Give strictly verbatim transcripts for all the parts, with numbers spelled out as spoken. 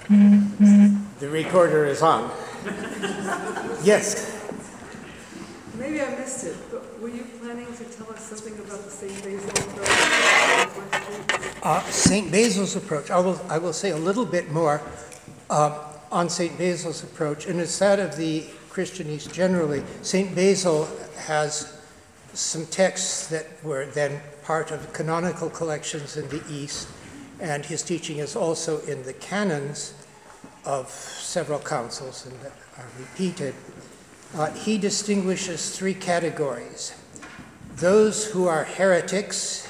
The recorder is on. Yes. Maybe I missed it, but were you planning to tell us something about the Saint Basil approach? Uh, Saint Basil's approach. I will, I will say a little bit more uh, on Saint Basil's approach, and it's that of the Christian East generally. Saint Basil has some texts that were then part of canonical collections in the East, and his teaching is also in the canons of several councils and that are repeated. Uh, he distinguishes three categories: those who are heretics,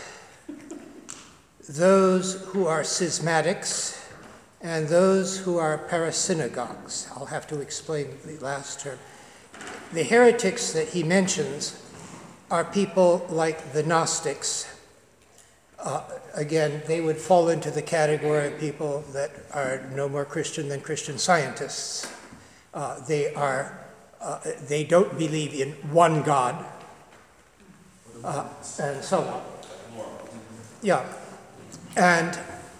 those who are schismatics, and those who are parasynagogues. I'll have to explain the last term. The heretics that he mentions are people like the Gnostics. Uh, again, they would fall into the category of people that are no more Christian than Christian Scientists. Uh, they are, uh, they don't believe in one God, uh, and so on. Yeah, and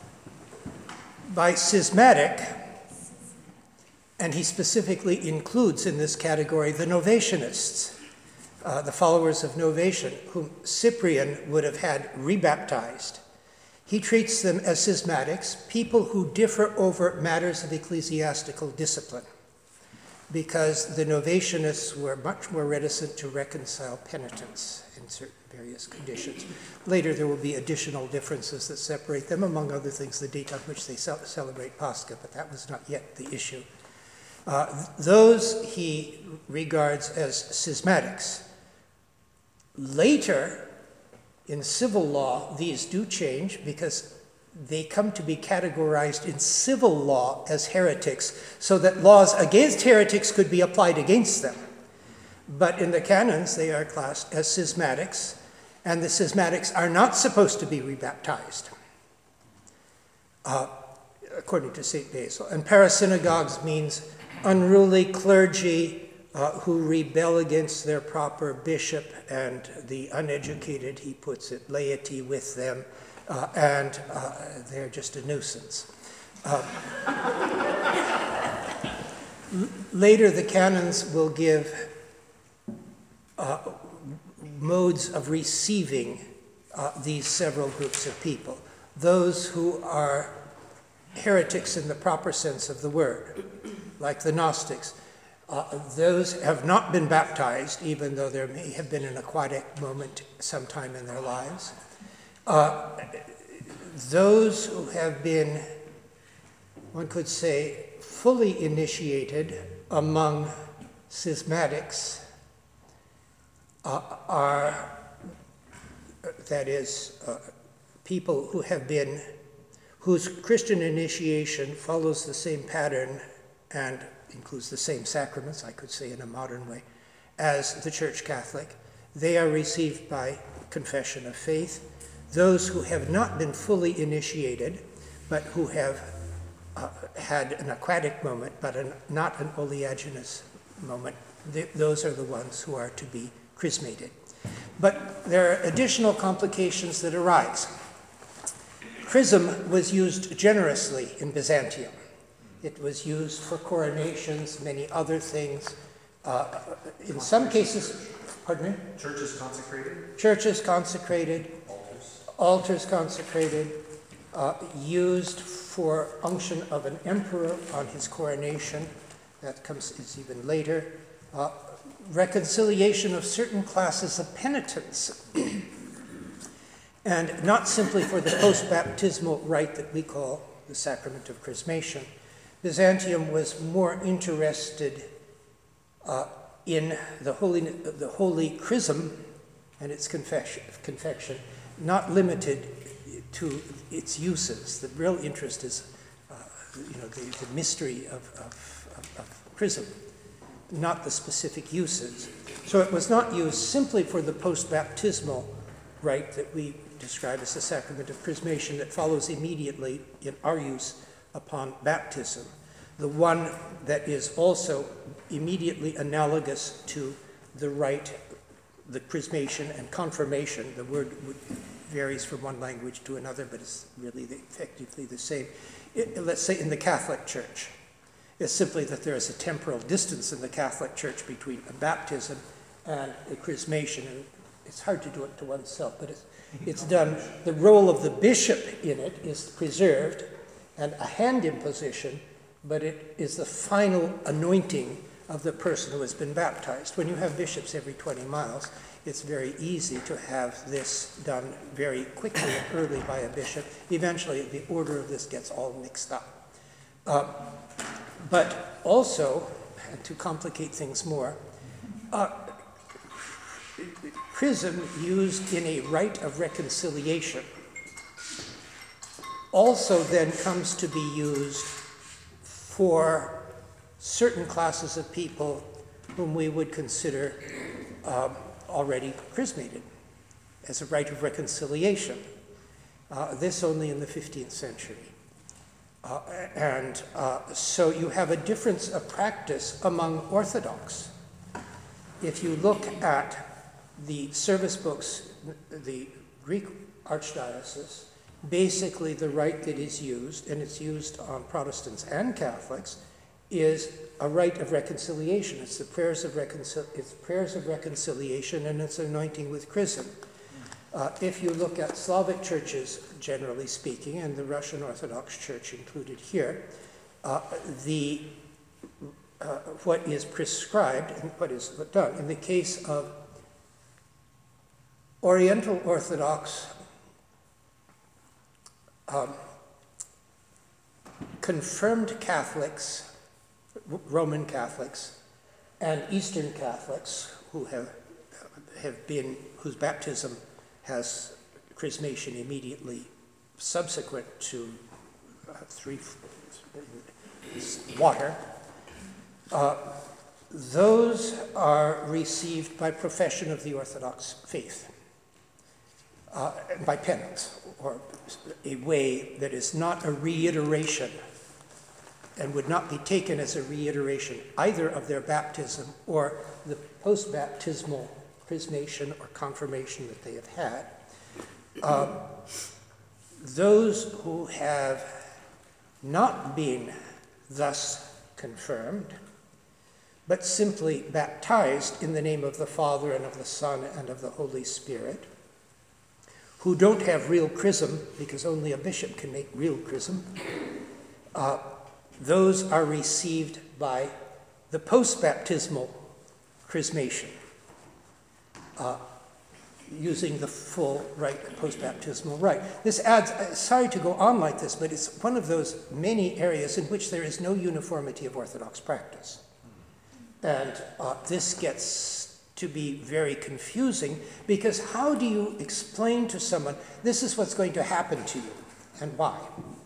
by schismatic, and he specifically includes in this category the Novatianists, Uh, the followers of Novatian, whom Cyprian would have had rebaptized. He treats them as schismatics, people who differ over matters of ecclesiastical discipline, because the Novatianists were much more reticent to reconcile penitence in certain various conditions. Later, there will be additional differences that separate them, among other things, the date on which they ce- celebrate Pascha, but that was not yet the issue. Uh, th- those he regards as schismatics. Later, in civil law, these do change because they come to be categorized in civil law as heretics, so that laws against heretics could be applied against them. But in the canons, they are classed as schismatics, and the schismatics are not supposed to be rebaptized, uh, according to Saint Basil. And parasynagogues means unruly clergy Uh, who rebel against their proper bishop, and the uneducated, he puts it, laity with them, uh, and uh, they're just a nuisance. Uh, l- later, the canons will give uh, modes of receiving uh, these several groups of people. Those who are heretics in the proper sense of the word, like the Gnostics. Uh, those have not been baptized, even though there may have been an aquatic moment sometime in their lives. Uh, those who have been, one could say, fully initiated among schismatics uh, are, that is, uh, people who have been, whose Christian initiation follows the same pattern and includes the same sacraments, I could say in a modern way, as the Church Catholic. They are received by confession of faith. Those who have not been fully initiated, but who have uh, had an aquatic moment, but an, not an oleaginous moment, th- those are the ones who are to be chrismated. But there are additional complications that arise. Chrism was used generously in Byzantium. It was used for coronations, many other things. Uh, in some cases, pardon me? Churches consecrated? Churches consecrated. Altars. Altars consecrated. Uh, used for unction of an emperor on his coronation. That comes is even later. Uh, reconciliation of certain classes of penitents. And not simply for the post-baptismal rite that we call the sacrament of chrismation. Byzantium was more interested uh, in the holy, the holy chrism and its confession, confection, not limited to its uses. The real interest is, uh, you know, the, the mystery of, of, of, of chrism, not the specific uses. So it was not used simply for the post-baptismal rite that we describe as the sacrament of chrismation that follows immediately in our use upon baptism, the one that is also immediately analogous to the rite, the chrismation and confirmation. The word varies from one language to another, but it's really the, effectively the same, it, let's say in the Catholic Church. It's simply that there is a temporal distance in the Catholic Church between a baptism and a chrismation. And it's hard to do it to oneself, but it's, it's done. The role of the bishop in it is preserved, and a hand imposition, but it is the final anointing of the person who has been baptized. When you have bishops every twenty miles, it's very easy to have this done very quickly and early by a bishop. Eventually, the order of this gets all mixed up. Uh, but also, to complicate things more, uh, chrism used in a rite of reconciliation also then comes to be used for certain classes of people whom we would consider um, already chrismated as a rite of reconciliation. Uh, this only in the fifteenth century. Uh, and uh, so you have a difference of practice among Orthodox. If you look at the service books, the Greek Archdiocese, basically the rite that is used, and it's used on Protestants and Catholics, is a rite of reconciliation. It's the prayers of, reconcil- it's prayers of reconciliation, and it's anointing with chrism. Uh, if you look at Slavic churches, generally speaking, and the Russian Orthodox Church included here, uh, the uh, what is prescribed and what is done. In the case of Oriental Orthodox um, confirmed Catholics, Roman Catholics, and Eastern Catholics who have have been whose baptism has chrismation immediately subsequent to uh, three water. Uh, those are received by profession of the Orthodox faith, uh, by penance, or a way that is not a reiteration and would not be taken as a reiteration either of their baptism or the post-baptismal chrismation or confirmation that they have had. Uh, those who have not been thus confirmed, but simply baptized in the name of the Father and of the Son and of the Holy Spirit, who don't have real chrism, because only a bishop can make real chrism, uh, those are received by the post-baptismal chrismation, uh, using the full rite, post-baptismal rite. This adds, uh, sorry to go on like this, but it's one of those many areas in which there is no uniformity of Orthodox practice. And uh, this gets to be very confusing, because how do you explain to someone, this is what's going to happen to you, and why?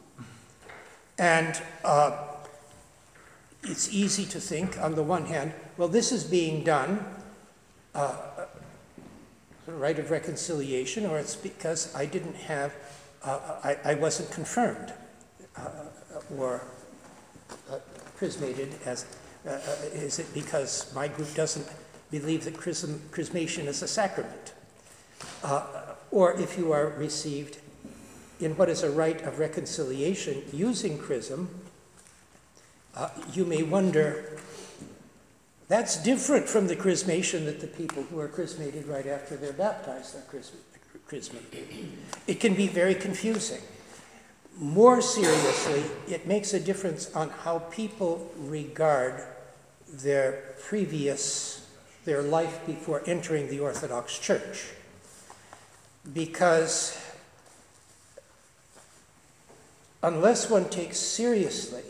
And uh, it's easy to think, on the one hand, well, this is being done, uh, a rite of reconciliation, or it's because I didn't have, uh, I, I wasn't confirmed, uh, or uh, chrismated as, uh, uh, is it because my group doesn't believe that chrism, chrismation is a sacrament? Uh, or if you are received in what is a rite of reconciliation using chrism, uh, you may wonder, that's different from the chrismation that the people who are chrismated right after they're baptized are chrismated. It can be very confusing. More seriously, it makes a difference on how people regard their previous, their life before entering the Orthodox Church. Because unless one takes seriously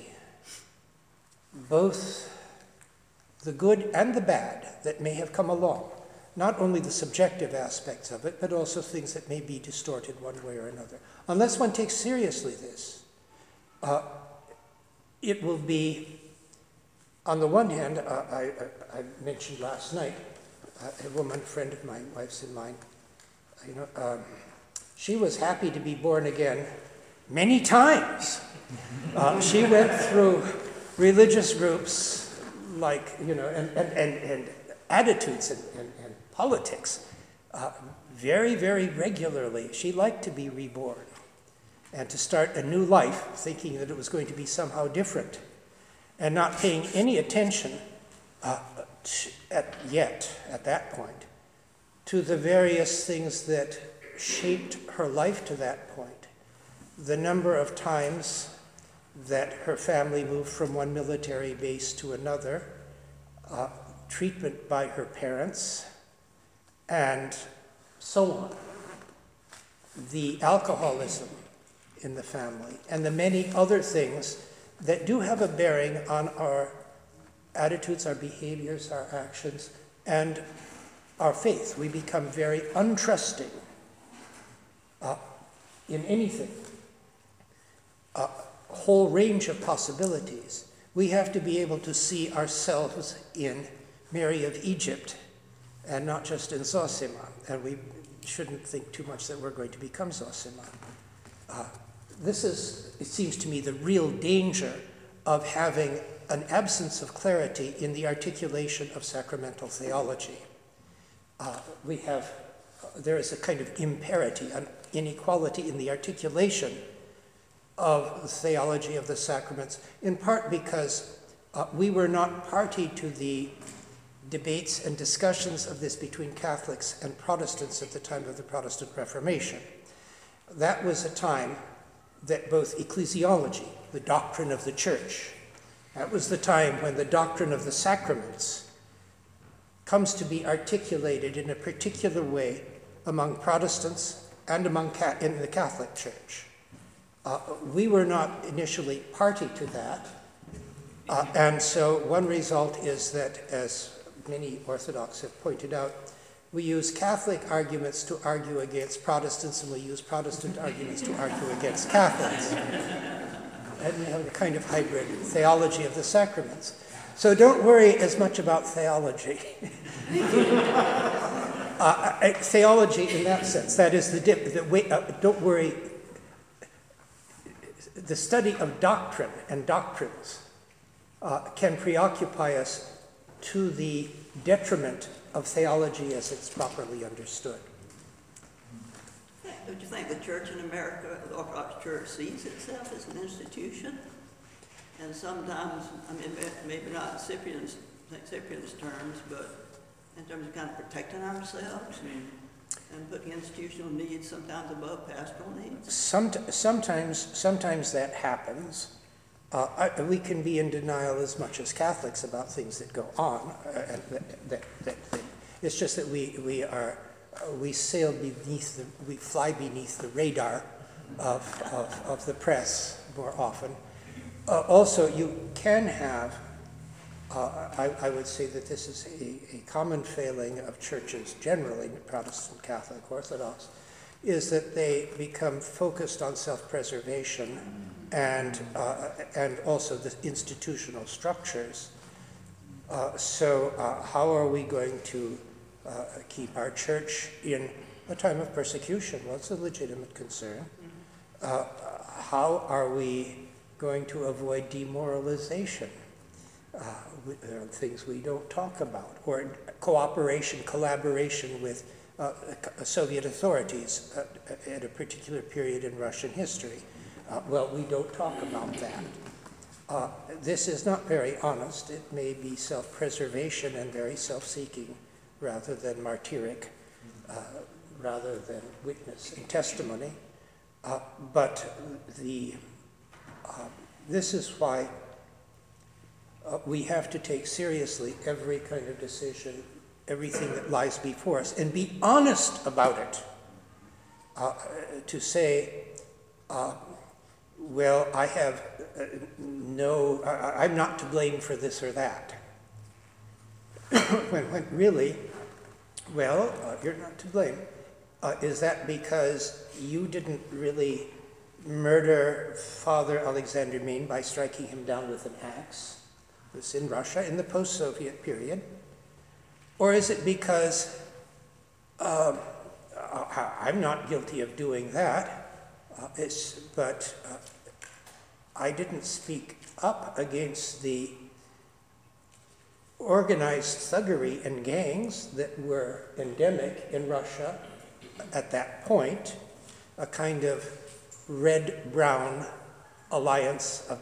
both the good and the bad that may have come along, not only the subjective aspects of it, but also things that may be distorted one way or another. Unless one takes seriously this, uh, it will be, on the one hand, uh, I, I, I mentioned last night, uh, a woman, friend of mine, wife's and mine, you know, um, she was happy to be born again many times. Uh, she went through religious groups like, you know, and, and, and, and attitudes and, and, and politics uh, very, very regularly. She liked to be reborn. and to start a new life thinking that it was going to be somehow different, and not paying any attention uh, to, at, yet, at that point, to the various things that shaped her life to that point. The number of times that her family moved from one military base to another, uh, treatment by her parents, and so on. The alcoholism in the family, and the many other things that do have a bearing on our attitudes, our behaviors, our actions, and our faith. We become very untrusting uh, in anything. A whole range of possibilities. We have to be able to see ourselves in Mary of Egypt and not just in Zosima. And we shouldn't think too much that we're going to become Zosima. Uh, this is, it seems to me, the real danger of having an absence of clarity in the articulation of sacramental theology. Uh, we have, uh, there is a kind of imparity, an inequality in the articulation of the theology of the sacraments, in part because uh, we were not party to the debates and discussions of this between Catholics and Protestants at the time of the Protestant Reformation. That was a time that both ecclesiology, the doctrine of the church, that was the time when the doctrine of the sacraments comes to be articulated in a particular way among Protestants and among Ca- in the Catholic Church. Uh, we were not initially party to that, uh, and so one result is that, as many Orthodox have pointed out, we use Catholic arguments to argue against Protestants, and we use Protestant arguments to argue against Catholics. And we have a kind of hybrid theology of the sacraments. So don't worry as much about theology. uh, theology in that sense, that is the, dip, the way, uh, don't worry. The study of doctrine and doctrines uh, can preoccupy us to the detriment of theology as it's properly understood. Don't you think the church in America, the Orthodox Church, sees itself as an institution? And sometimes, I mean, maybe not in Cyprian's, Cyprian's terms, but in terms of kind of protecting ourselves and, and putting institutional needs sometimes above pastoral needs? Some, sometimes, sometimes that happens. Uh, I, we can be in denial as much as Catholics about things that go on. Uh, and that, that, that, that, it's just that we, we are uh, we sail beneath the, we fly beneath the radar of, of, of the press more often. Uh, also, you can have, uh, I, I would say that this is a, a common failing of churches generally, Protestant, Catholic, Orthodox, is that they become focused on self-preservation and uh, and also the institutional structures. Uh, so uh, how are we going to uh, keep our church in a time of persecution? Well, it's a legitimate concern. Uh, how are we going to avoid demoralization? Uh, we, there are things we don't talk about, or cooperation, collaboration with uh, Soviet authorities uh, at a particular period in Russian history. Uh, well, we don't talk about that. Uh, this is not very honest. It may be self-preservation and very self-seeking rather than martyric, uh, rather than witness and testimony. Uh, but the uh, this is why uh, we have to take seriously every kind of decision, everything that lies before us, and be honest about it. Uh, to say, uh, well, I have uh, no, I, I'm not to blame for this or that. when, when really, well, uh, you're not to blame. Uh, is that because you didn't really murder Father Alexander Min by striking him down with an axe? It was in Russia in the post-Soviet period. Or is it because uh, I'm not guilty of doing that, uh, it's, but uh, I didn't speak up against the organized thuggery and gangs that were endemic in Russia at that point, a kind of red-brown alliance of,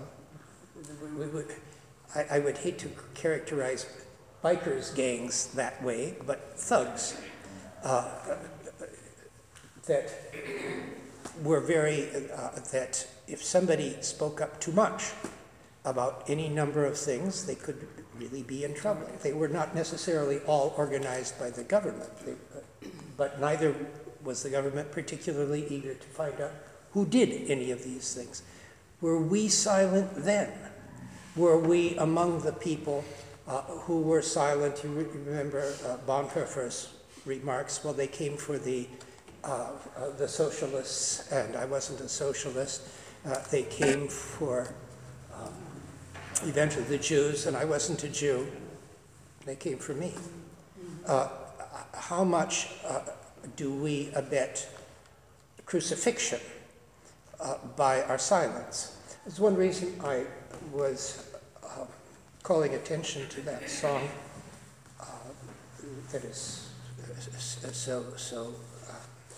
I, I would hate to characterize bikers gangs that way, but thugs uh, that were very, uh, that if somebody spoke up too much about any number of things, they could really be in trouble. They were not necessarily all organized by the government, they, uh, but neither was the government particularly eager to find out who did any of these things. Were we silent then? Were we among the people uh, who were silent? You re- remember uh, Bonhoeffer's remarks, well, they came for the, uh, uh, the socialists, and I wasn't a socialist. Uh, they came for um, eventually the Jews, and I wasn't a Jew. They came for me. Uh, how much uh, do we abet crucifixion uh, by our silence? There's one reason I was uh, calling attention to that song uh, that is uh, so, so uh,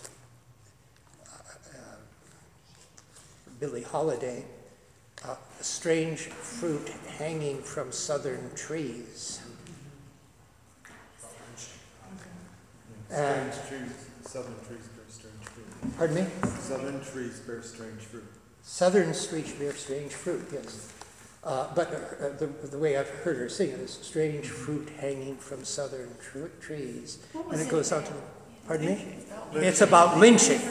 uh, Billie Holiday, uh, strange fruit hanging from southern trees. And trees, southern trees bear strange fruit. pardon me? Southern trees bear strange fruit. Southern streets bear strange fruit, yes. Uh, but uh, the, the way I've heard her sing it is strange fruit hanging from southern tr- trees. And it goes on to, pardon me? It's about lynching.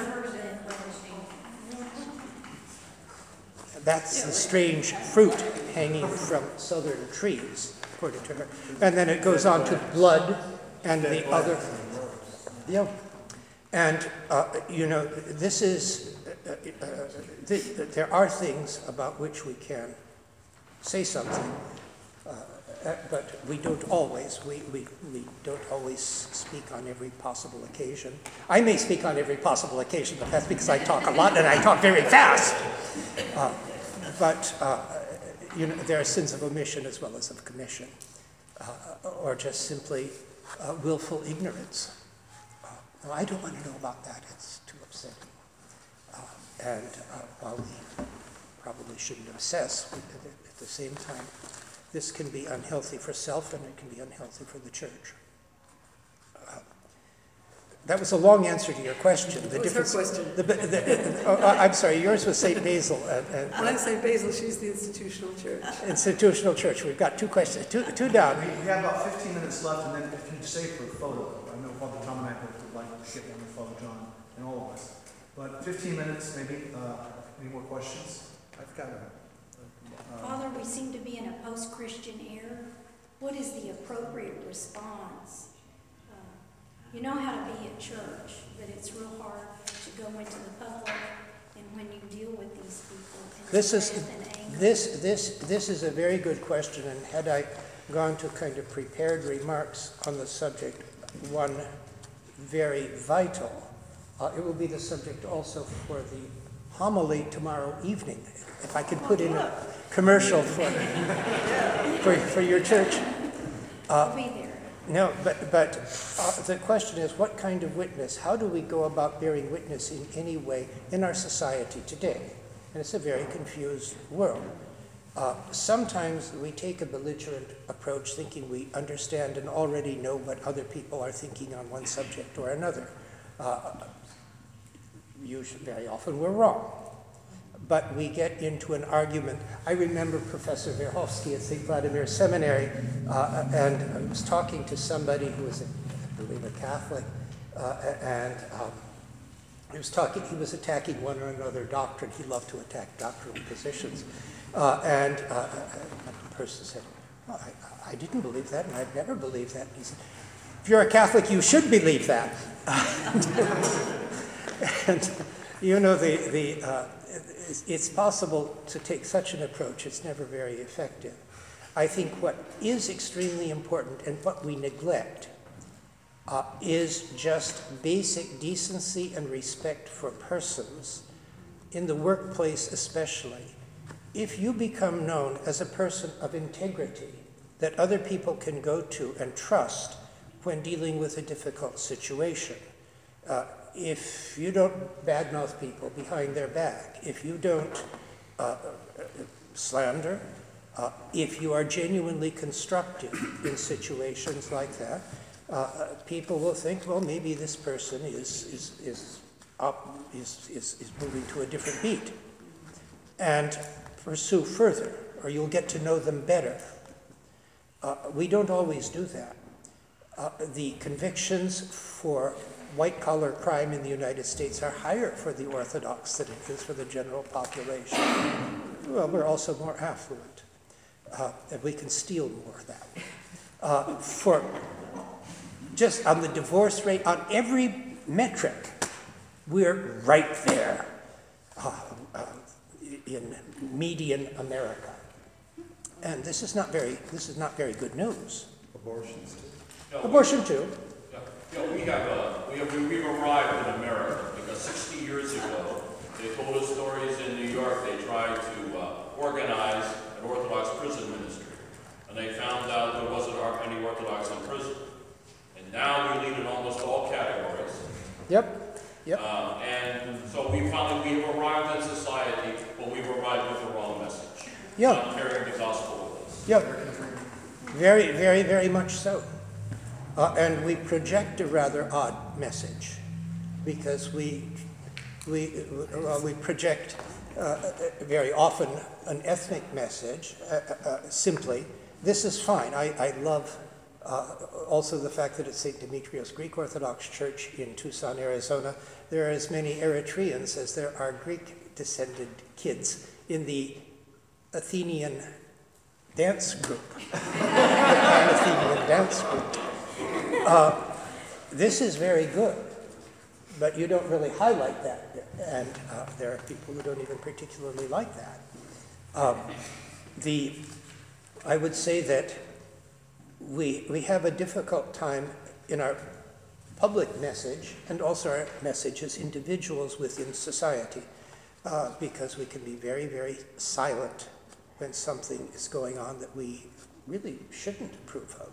That's the strange fruit hanging from southern trees, according to her. And then it goes on to blood and the other. Yeah. And, uh, you know, this is, uh, uh, th- there are things about which we can say something, uh, uh, but we don't always, we, we, we don't always speak on every possible occasion. I may speak on every possible occasion, but that's because I talk a lot and I talk very fast. Uh, but, uh, you know, there are sins of omission as well as of commission, uh, or just simply uh, willful ignorance. No, I don't want to know about that. It's too upsetting. Uh, and uh, while we probably shouldn't obsess, we, at the same time, this can be unhealthy for self and it can be unhealthy for the church. Uh, that was a long answer to your question. The What was her question? The, the, the, oh, I'm sorry, yours was Saint Basil. And, and, When I say Basil, she's the institutional church. institutional church. We've got two questions, two, two down. We have about fifteen minutes left, and then if you save for a photo, I know Father John and I both would like to get one with Father John and all of us. But fifteen minutes, maybe. Uh, any more questions? I've got a, Father, we seem to be in a post-Christian era. What is the appropriate response? Uh, you know how to be at church, but it's real hard to go into the public and when you deal with these people. And This is wrath and anger. this this this is a very good question, and had I gone to kind of prepared remarks on the subject, one very vital, uh, it will be the subject also for the homily tomorrow evening. If I could put in a commercial for for, for your church. I'll be there. No, but, but uh, the question is, what kind of witness? How do we go about bearing witness in any way in our society today? And it's a very confused world. Uh, sometimes we take a belligerent approach, thinking we understand and already know what other people are thinking on one subject or another. Uh, usually, very often we're wrong. But we get into an argument. I remember Professor Verhofsky at Saint Vladimir Seminary, uh, and I was talking to somebody who was, a, I believe, a Catholic, uh, and um, he was talking. He was attacking one or another doctrine. He loved to attack doctrinal positions, uh, and uh, a person said, well, I, "I didn't believe that, and I've never believed that." And he said, "If you're a Catholic, you should believe that." and you know the the. Uh, It's possible to take such an approach. It's never very effective. I think what is extremely important and what we neglect uh, is just basic decency and respect for persons, in the workplace especially. If you become known as a person of integrity that other people can go to and trust when dealing with a difficult situation, uh, if you don't badmouth people behind their back, if you don't uh, slander, uh, if you are genuinely constructive in situations like that, uh, people will think, well, maybe this person is is is up is is, is moving to a different beat, and pursue further, or you'll get to know them better. Uh, we don't always do that. Uh, the convictions for white-collar crime in the United States are higher for the Orthodox than it is for the general population. Well, we're also more affluent, uh, and we can steal more that way. Uh, for just on the divorce rate, on every metric, we're right there uh, uh, in median America, and this is not very this is not very good news. Abortions too. No, Abortion too. Yeah, yeah, we have, uh, we have, we've arrived in America because sixty years ago, they told us stories in New York. They tried to uh, organize an Orthodox prison ministry, and they found out there wasn't any Orthodox in prison. And now we lead in almost all categories. Yep. Yep. Uh, and so we finally, we have arrived in society, but we've arrived with the wrong message. Yeah. Not carrying the gospel with us. Yep. Very, very, very much so. Uh, and we project a rather odd message because we, we, well, we project uh, very often an ethnic message, uh, uh, simply. This is fine. I, I love uh, also the fact that at Saint Demetrios Greek Orthodox Church in Tucson, Arizona, there are as many Eritreans as there are Greek-descended kids in the Athenian dance group, the Pan-Athenian dance group. Uh, this is very good, but you don't really highlight that, and uh, there are people who don't even particularly like that. Um, the, I would say that we, we have a difficult time in our public message and also our message as individuals within society, uh, because we can be very, very silent when something is going on that we really shouldn't approve of.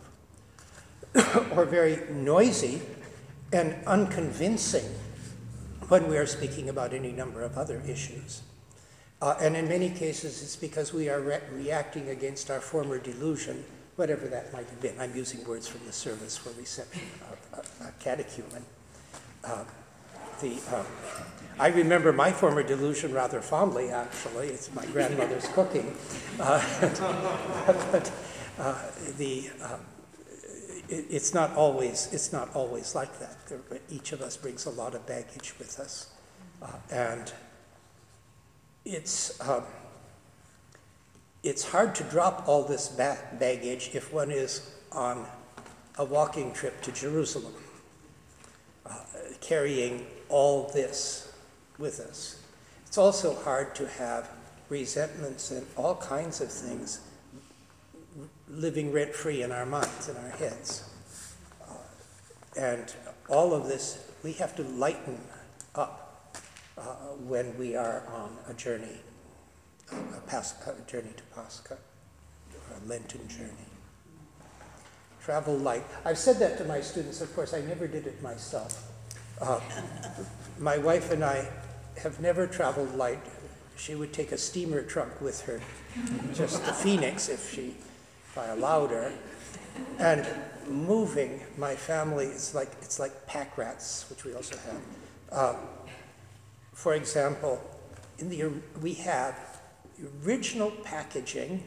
Or very noisy and unconvincing when we are speaking about any number of other issues. Uh, and in many cases, it's because we are re- reacting against our former delusion, whatever that might have been. I'm using words from the service for reception of a, a catechumen. Uh, the, uh, I remember my former delusion rather fondly, actually. It's my grandmother's cooking. Uh, but uh, the... Uh, It's not always, it's not always like that. Each of us brings a lot of baggage with us. Uh, and it's, um, it's hard to drop all this ba- baggage if one is on a walking trip to Jerusalem, uh, carrying all this with us. It's also hard to have resentments and all kinds of things living rent-free in our minds, in our heads. Uh, and all of this, we have to lighten up uh, when we are on a journey, a, Pas- a journey to Pascha, or a Lenten journey. Travel light. I've said that to my students. Of course, I never did it myself. Uh, my wife and I have never traveled light. She would take a steamer trunk with her, just the Phoenix, if she if I allowed her. And moving my family, it's like it's like pack rats, which we also have. Uh, for example, in the we have the original packaging,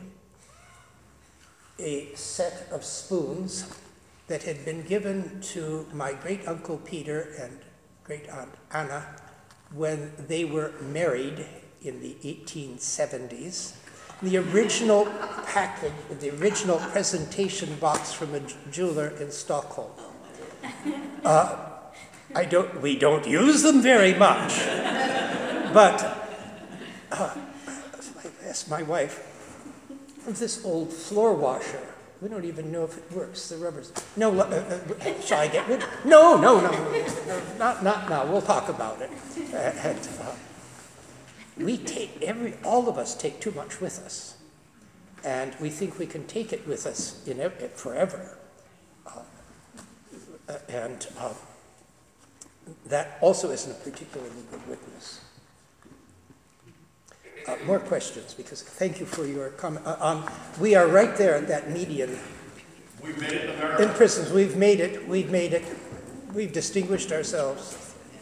a set of spoons that had been given to my great uncle Peter and great aunt Anna when they were married in the eighteen seventies. The original package, the original presentation box from a jeweler in Stockholm. Uh, I don't, we don't use them very much, but uh, I asked my wife, of this old floor washer, we don't even know if it works, the rubbers. No, uh, uh, shall I get rid of it? No, no, no, no, not, not now, we'll talk about it. Uh, and, uh, We take every, all of us take too much with us, and we think we can take it with us in ev- forever. Uh, and uh, that also isn't a particularly good witness. Uh, more questions, because thank you for your comment. Uh, um, we are right there at that median. We made it in America. In prisons, we've made it, we've made it, we've distinguished ourselves.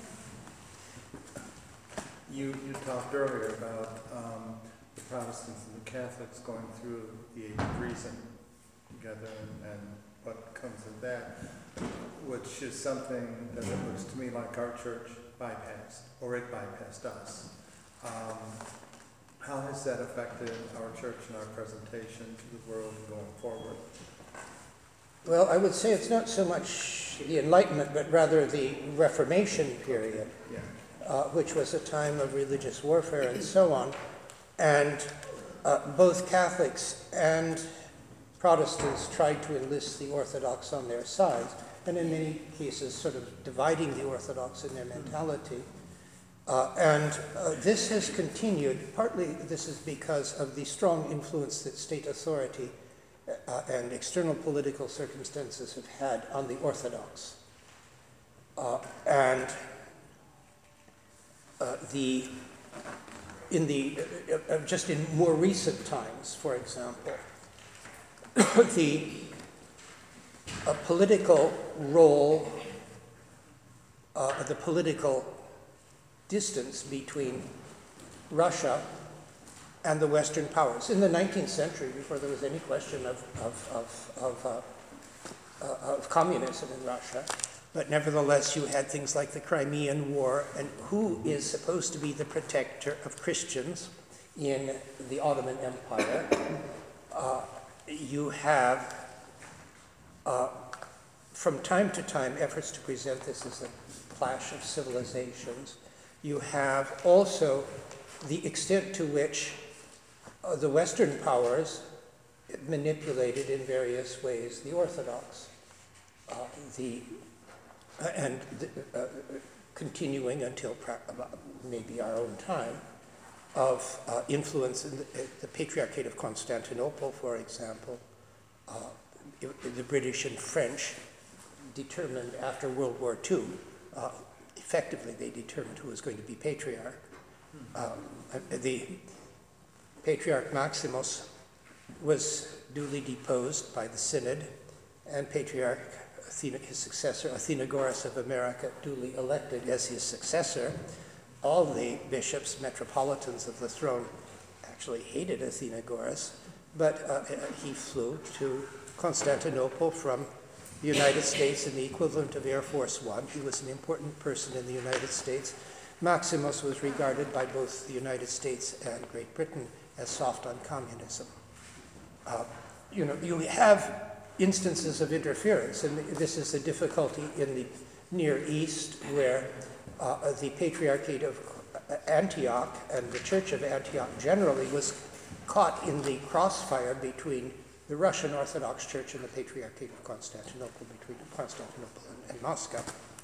You, you talked earlier about um, the Protestants and the Catholics going through the age of reason together and, and what comes of that, which is something that it looks to me like our church bypassed, or it bypassed us. Um, how has that affected our church and our presentation to the world going forward? Well, I would say it's not so much the Enlightenment, but rather the Reformation period. Yeah. Uh, which was a time of religious warfare and so on. And uh, both Catholics and Protestants tried to enlist the Orthodox on their side, and in many cases sort of dividing the Orthodox in their mentality. Uh, and uh, this has continued. Partly this is because of the strong influence that state authority uh, and external political circumstances have had on the Orthodox. Uh, and Uh, the, in the, uh, uh, just in more recent times, for example, the uh, political role, uh, the political distance between Russia and the Western powers. In the nineteenth century, before there was any question of, of, of, of, uh, uh, of communism in Russia, but nevertheless, you had things like the Crimean War, and who is supposed to be the protector of Christians in the Ottoman Empire? Uh, you have, uh, from time to time, efforts to present this as a clash of civilizations. You have also the extent to which uh, the Western powers manipulated in various ways the Orthodox. Uh, the Uh, and uh, continuing until pra- maybe our own time, of uh, influence in the, uh, the Patriarchate of Constantinople, for example. Uh, it, the British and French determined after World War Two, uh, effectively they determined who was going to be patriarch. Um, the Patriarch Maximus was duly deposed by the Synod, and Patriarch Athena, his successor, Athenagoras of America, duly elected as his successor. All the bishops, metropolitans of the throne, actually hated Athenagoras, but uh, he flew to Constantinople from the United States in the equivalent of Air Force One. He was an important person in the United States. Maximus was regarded by both the United States and Great Britain as soft on communism. Uh, you know, you have instances of interference, and this is the difficulty in the Near East, where uh, the Patriarchate of Antioch and the Church of Antioch generally was caught in the crossfire between the Russian Orthodox Church and the Patriarchate of Constantinople, between Constantinople and, and Moscow,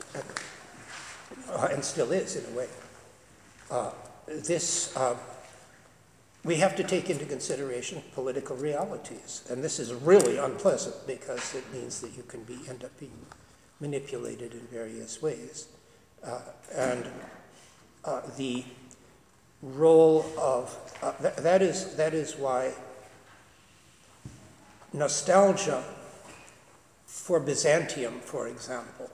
uh, and still is in a way. Uh, this uh, We have to take into consideration political realities, and this is really unpleasant because it means that you can be end up being manipulated in various ways. Uh, and uh, the role of uh, th- that is that is why nostalgia for Byzantium, for example,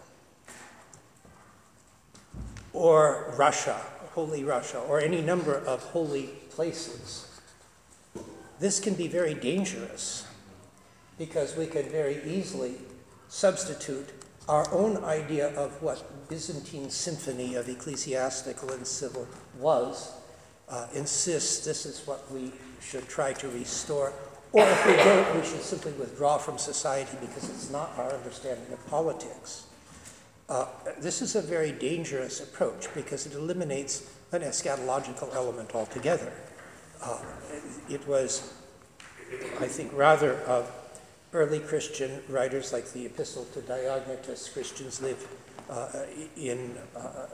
or Russia, Holy Russia, or any number of holy places. This can be very dangerous because we can very easily substitute our own idea of what Byzantine symphony of ecclesiastical and civil was, uh, insist this is what we should try to restore, or if we don't, we should simply withdraw from society because it's not our understanding of politics. Uh, this is a very dangerous approach because it eliminates an eschatological element altogether. Uh, it was, I think, rather of early Christian writers like the Epistle to Diognetus. Christians live uh, in uh,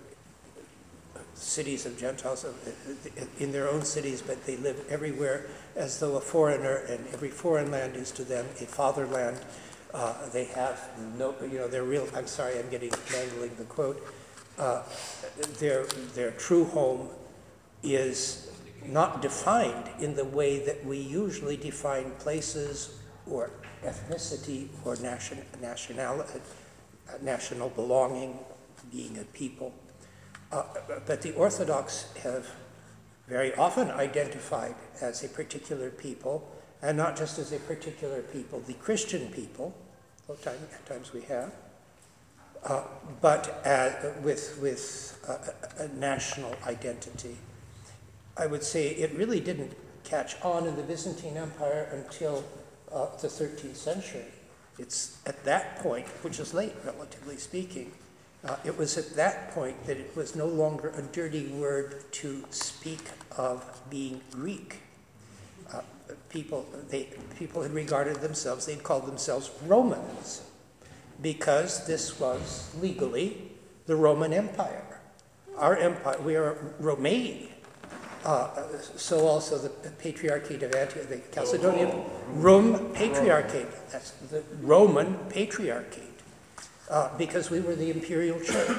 cities of Gentiles, in their own cities, but they live everywhere as though a foreigner, and every foreign land is to them a fatherland. Uh, they have no, you know, they're real, I'm sorry, I'm getting mangling the quote. uh, their, their true home is not defined in the way that we usually define places or ethnicity or nation, nationality, uh, national belonging, being a people. Uh, but the Orthodox have very often identified as a particular people, and not just as a particular people, the Christian people, at times we have, uh, but uh, with, with a, a national identity. I would say it really didn't catch on in the Byzantine Empire until uh, the thirteenth century. It's at that point, which is late, relatively speaking, uh, it was at that point that it was no longer a dirty word to speak of being Greek. Uh, people, they, people had regarded themselves, they'd called themselves Romans, because this was legally the Roman Empire. Our empire, we are Romae. Uh, so also the Patriarchate of Antioch, the Chalcedonian Rome Patriarchate, that's the Roman Patriarchate, uh, because we were the imperial church.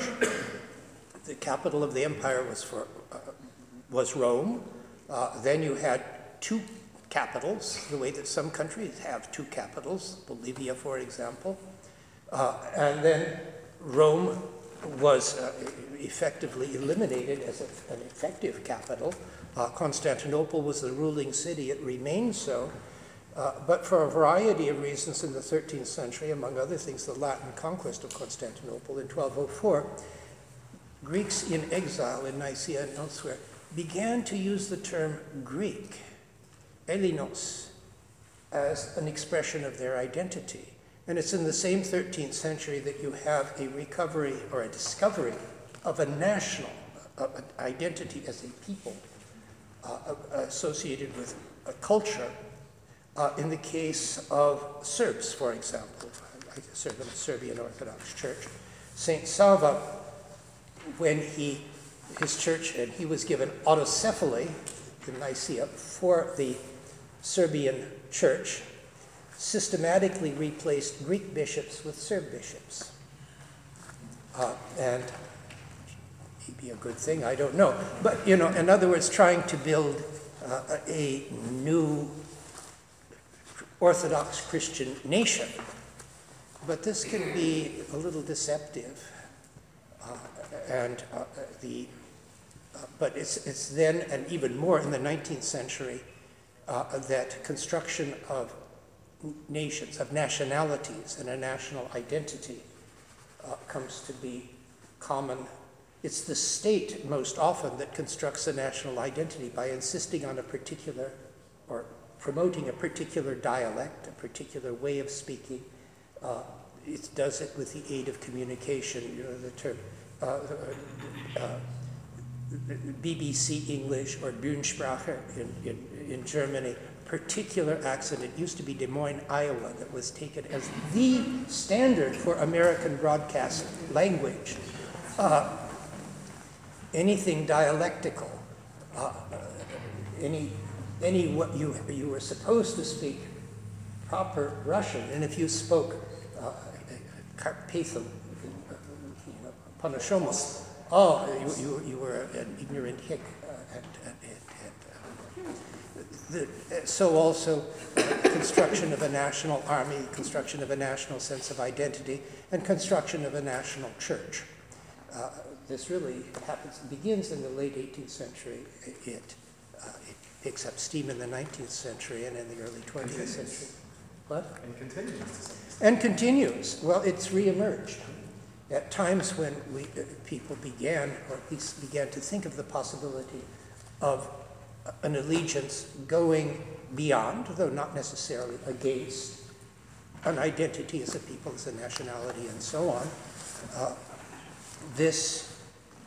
The capital of the empire was for uh, was Rome. Uh, then you had two capitals, the way that some countries have two capitals, Bolivia, for example, uh, and then Rome was uh, effectively eliminated as a, an effective capital. Uh, Constantinople was the ruling city. It remained so. Uh, but for a variety of reasons in the thirteenth century, among other things, the Latin conquest of Constantinople in twelve oh four, Greeks in exile in Nicaea and elsewhere began to use the term Greek, Ellinos, as an expression of their identity. And it's in the same thirteenth century that you have a recovery or a discovery of a national uh, identity as a people uh, associated with a culture. Uh, in the case of Serbs, for example, I serve in the Serbian Orthodox Church, Saint Sava, when he, his church, and he was given autocephaly in Nicaea for the Serbian church, systematically replaced Greek bishops with Serb bishops. Uh, and maybe a good thing, I don't know. But, you know, in other words, trying to build uh, a new Orthodox Christian nation. But this can be a little deceptive. Uh, and uh, the, uh, but it's, it's then, and even more in the nineteenth century, uh, that construction of nations, of nationalities, and a national identity uh, comes to be common. It's the state most often that constructs a national identity by insisting on a particular, or promoting a particular dialect, a particular way of speaking. Uh, it does it with the aid of communication, you know, the term uh, uh, B B C English or Bühnsprache in, in, in Germany. Particular accent. It used to be Des Moines, Iowa, that was taken as the standard for American broadcast language. Uh, anything dialectical, uh, any, any what you, you were supposed to speak proper Russian, and if you spoke uh, Carpathian, you know, Ponashomos, oh, you, you, you were an ignorant hick. Uh, and, and, and, The, so also uh, construction of a national army, construction of a national sense of identity, and construction of a national church. Uh, this really happens, begins in the late eighteenth century. It, uh, it picks up steam in the nineteenth century and in the early twentieth Continues. century. What? And continues to some extent. And continues. Well, it's reemerged at times when we, uh, people began, or at least began to think of the possibility of an allegiance going beyond, though not necessarily against, an identity as a people, as a nationality, and so on. Uh, this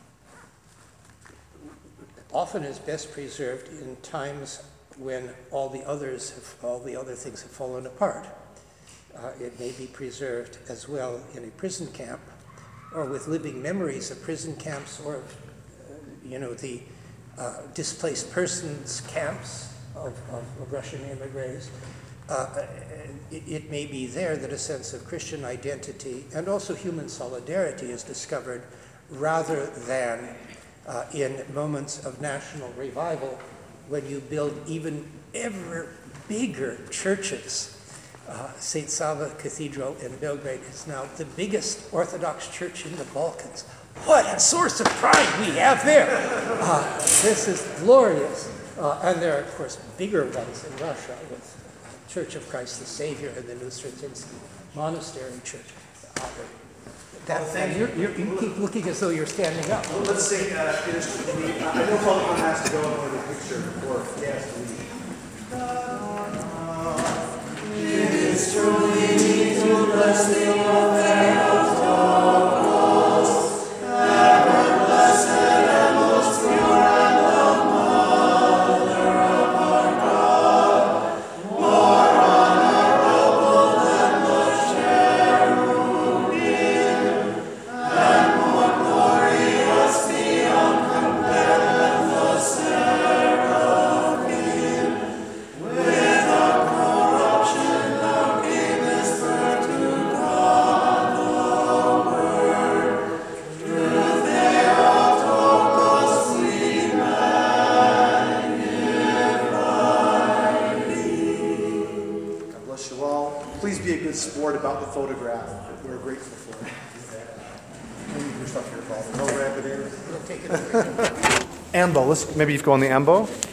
often is best preserved in times when all the others have, all the other things have fallen apart. Uh, it may be preserved as well in a prison camp, or with living memories of prison camps, or, uh, you know, the Uh, displaced persons camps of, of, of Russian immigrants. Uh, it, it may be there that a sense of Christian identity and also human solidarity is discovered rather than uh, in moments of national revival when you build even ever bigger churches. Uh, Saint Sava Cathedral in Belgrade is now the biggest Orthodox church in the Balkans. What a source of pride we have there! Uh, this is glorious. Uh, and there are, of course, bigger ones in Russia with Church of Christ the Savior and the Nustratinsky Monastery Church. Uh, that, Well, thank and you're, you're, you keep looking as though you're standing up. Well, let's sing, uh, it is to me. I know Father John has to go over the picture before he has to leave. It is truly to bless thee, O Theotokos, ever blessed and most pure and the Mother of our God, more honorable than the cherubim, and more glorious beyond compare than the seraphim, with a corruption looking whisper to God the Word, through Theotokos we magnify thee. God bless you all. Please be a good sport about the photograph. We're grateful for it. Maybe your stuff here, Father. No rabbit ears. We'll take it over. Ambo, let's, maybe you go on the Ambo.